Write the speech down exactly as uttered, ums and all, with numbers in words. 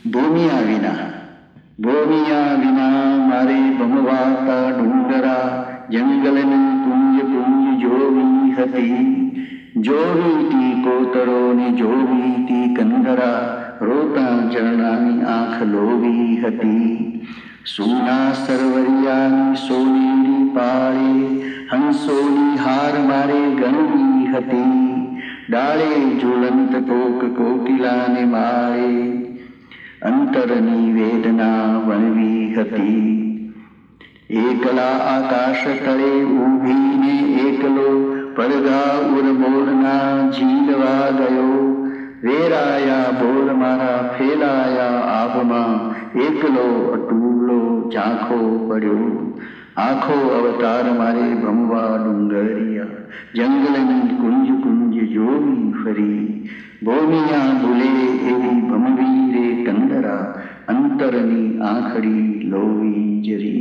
ભૂમિયા વિના ભૂમિયા વિના મારે ભમવાતા ડુંગરા જંગલની કુંજ કુંજ જોવી હતી. જોવીતી કોતરોની જોવીતી કંદરા રોતા ચરણાની આંખ લોવી હતી. સોના સરવરિયાની સોનેરી પાળે હંસોની હાર મારે ગણવી હતી. ડાળે ઝૂલંત કોક કોકિલાને માળે અંતરની વેદના વણવી હતી. એકલા આકાશ તળે ઊભીને એકલો પડઘા ઉરબોરના ઝીલવા ગયો. વેરાયા બોલ મારા ફેલાયા આભમાં એકલો અટૂલો ઝાંખો પડ્યો. આખો અવતાર મારે ભમવા ડુંગરિયા જંગલની કુંજ કુંજ જોવી ફરી. ભૂમિયા ભૂલે એવી ભમવી રે કંદરા અંતરની આંખડી લોવી જરી.